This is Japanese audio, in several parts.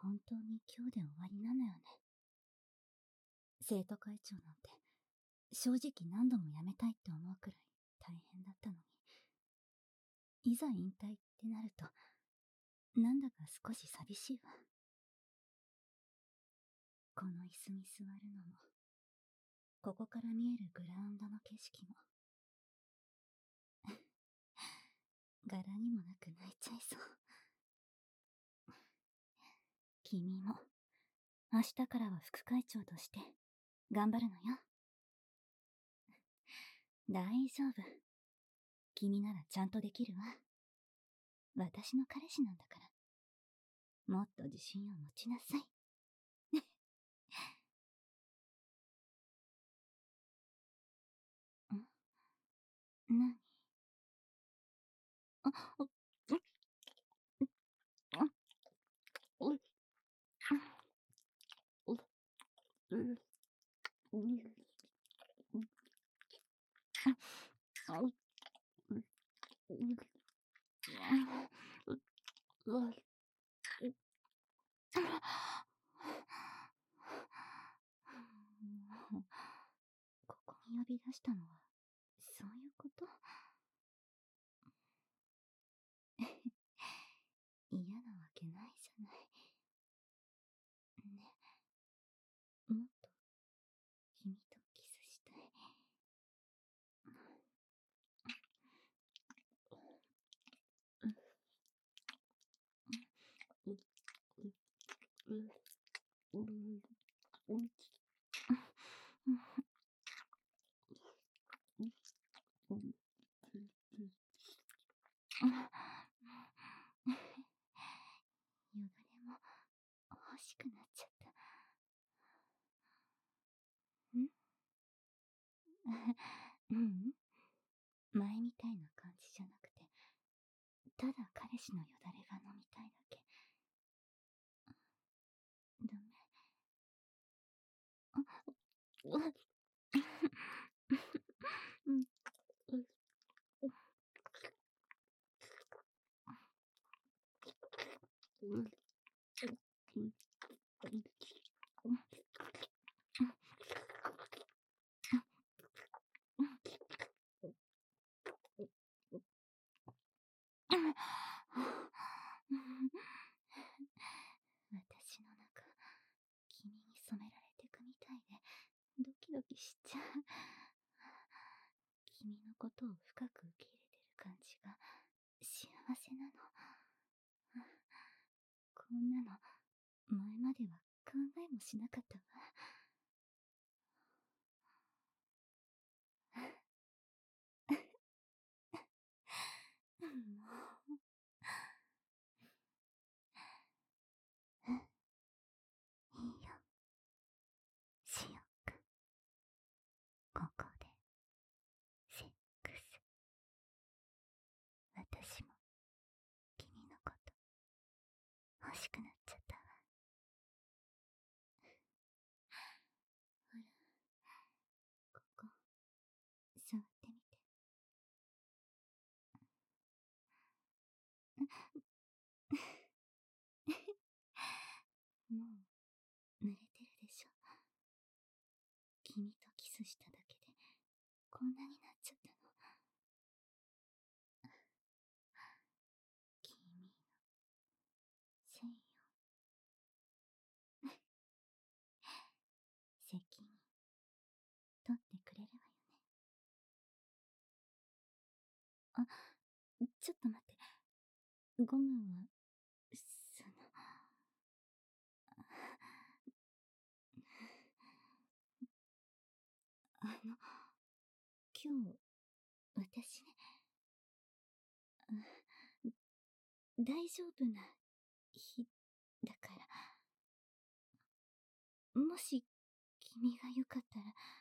本当に今日で終わりなのよね。生徒会長なんて、正直何度も辞めたいって思うくらい大変だったのに。いざ引退ってなると、なんだか少し寂しいわ。この椅子に座るのも、ここから見えるグラウンドの景色も、柄にもなく泣いちゃいそう。君も、明日からは副会長として頑張るのよ。大丈夫。君ならちゃんとできるわ。私の彼氏なんだから。もっと自信を持ちなさい。何？あ、ここに呼び出したのは、そういうこと？嫌なわけないじゃない。ね、もっと君とキスしたい。よだれも欲しくなっちゃった。前みたいな感じじゃなくて、ただ彼氏のよだれが飲みたいだけ。ダメ。私の中、君に染められてくみたいで、ドキドキしちゃう。君のことを深く受け入れてる感じが幸せなの。こんなの前までは考えもしなかったわ。いいよ、しよっか。ここでセックス。私も君のこと欲しくなっちゃったわ。ほら、ここ触ってみて。もう濡れてるでしょ。君とキスしただけでこんなになっちゃったの。君のせいよ。責任取ってくれるわよね。あ、ちょっと待って。ゴムは、今日、私ね、大丈夫な日だから、もし君がよかったら、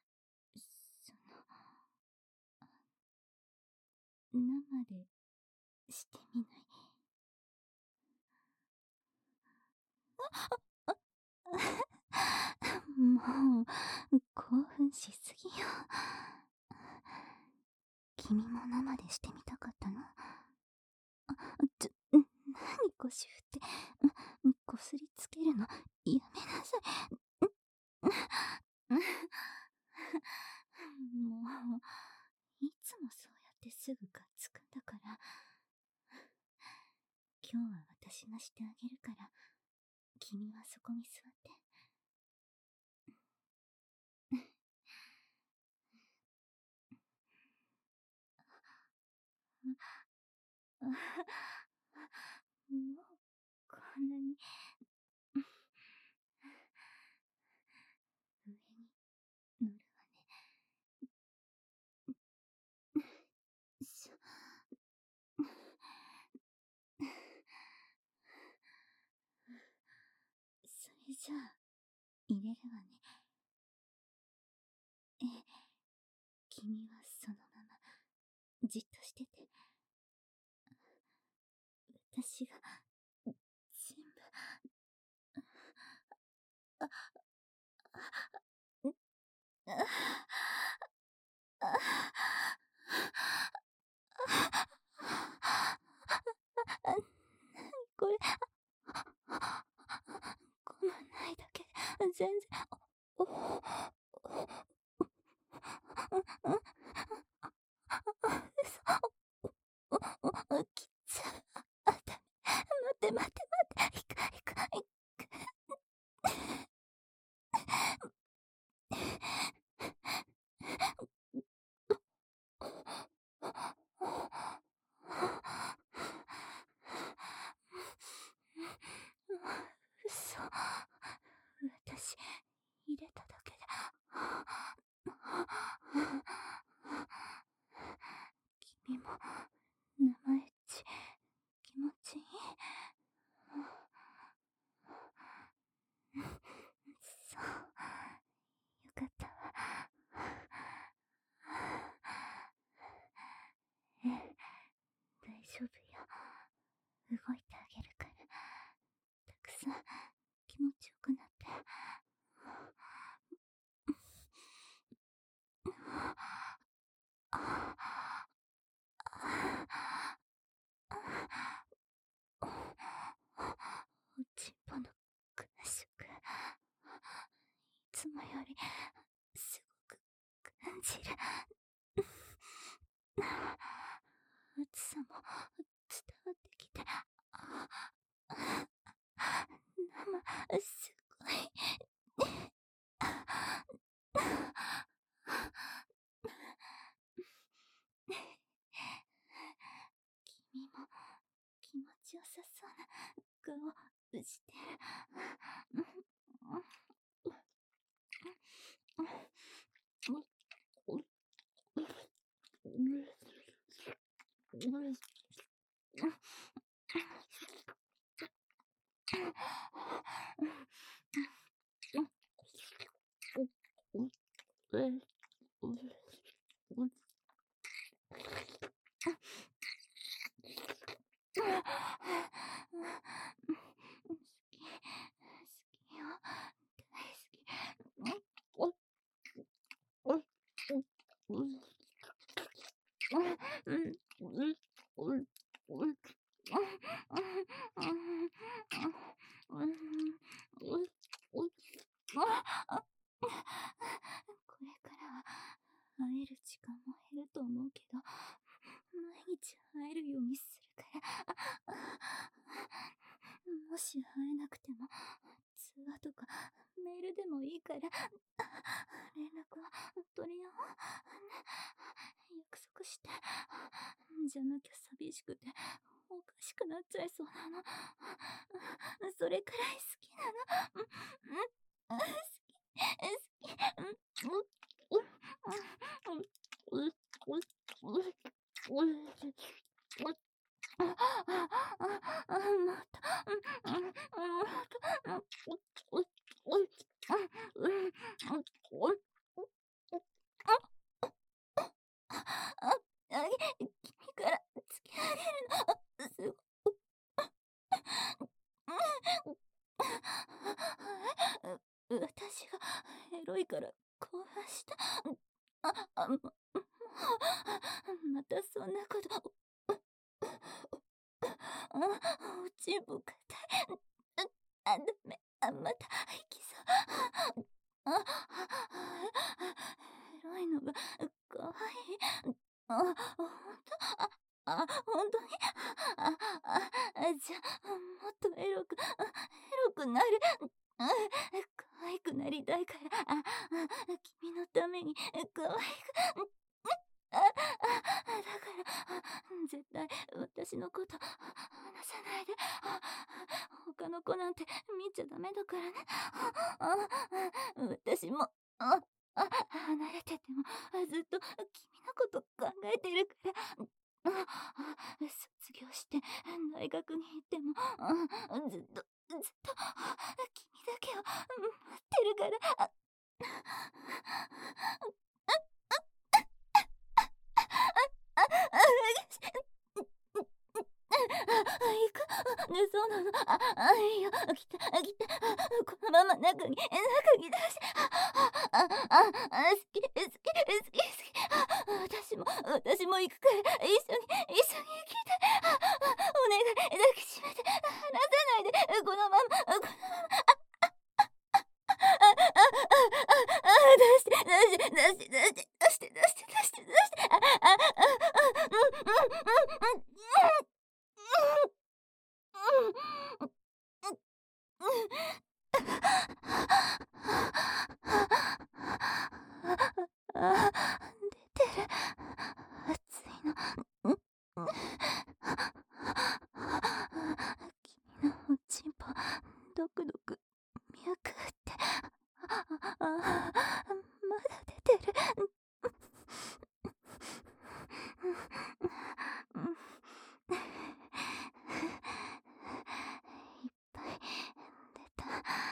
生でしてみない？もう、興奮しすぎよ。君も生でしてみたかったの？何腰振って、こすりつけるの？ 今日は私がしてあげるから、君はそこに座って。もう、こんなに、上に乗るわね。それじゃあ、入れるわね。君はそのまま、じっとしてて。私が、全部、これ、混まないだけで、全然、きつ、ダメ。待って、行く。嘘。私、入れただけで。君も、生エッチ、気持ちいい。そう、よかったわ。大丈夫よ。動いてあげるから。たくさん気持ちよくなって。おちんぽの感触、いつもよりすごく感じる。熱さも伝わってきて、すごい。君も気持ちよさそうな顔してる。これからは会える時間も減ると思うけど、毎日会えるようにするから。もし会えなくても、通話とかメールでもいいから、連絡は取り合おう。約束して。じゃなきゃ寂しくて、おかしくなっちゃいそうなの。それくらい好きなの。好き。君から付き上げるの。私がエロいから興奮した。またそんなこと。おちんぽ硬い。ダメ。またいきそう。エロいのが可愛い。ほんと。 ほんとに？じゃもっとエロくなる。可愛くなりたいから、君のために可愛く、だから、絶対私のこと話さないで。他の子なんて見ちゃダメだからね。私も、離れててもずっと君のこと考えてるから。卒業して大学に行っても、ずっと君だけを待ってるから。行く？ね、そうなの？いいよ。来て、このまま中に出して。好き、好き、好き、好き。私も行くから、一緒に来て。お願い、抱きしめて、離さないで。このまま、出して。出てる。熱いの。君のおちんぽ、ドクドク、脈って。まだ出てる。いっぱい出た。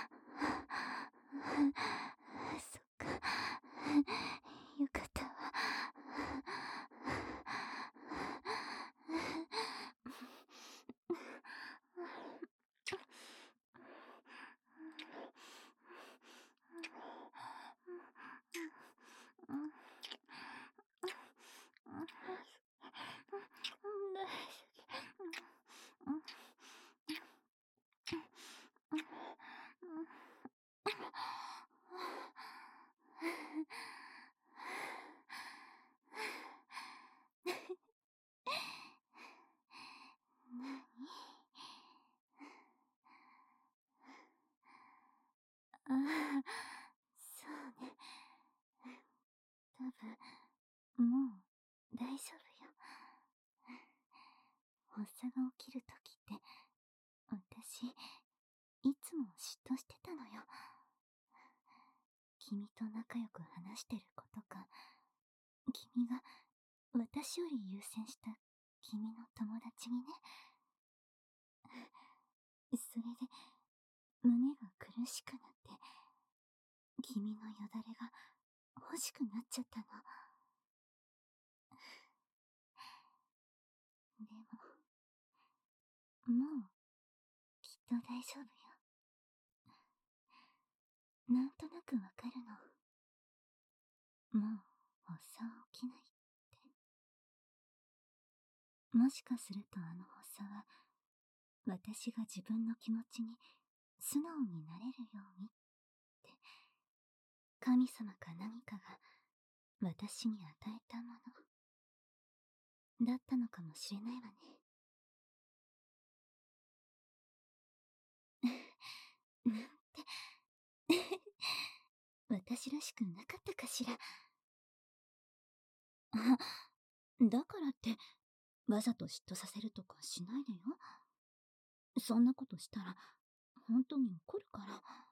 そっか。よかったわ。そうね。多分、もう大丈夫よ。発作が起きるときって、私、いつも嫉妬してたのよ。君と仲良く話してる子とか、君が私より優先した君の友達にね。それで、胸が苦しくなって、君のよだれが欲しくなっちゃったの。でも、もう、きっと大丈夫よ。なんとなくわかるの。もう、発作は起きないって。もしかすると発作は、私が自分の気持ちに素直になれるようにって、神様か何かが私に与えたものだったのかもしれないわね。なんて私らしくなかったかしら。だからってわざと嫉妬させるとかしないでよ。そんなことしたら本当に怒るから。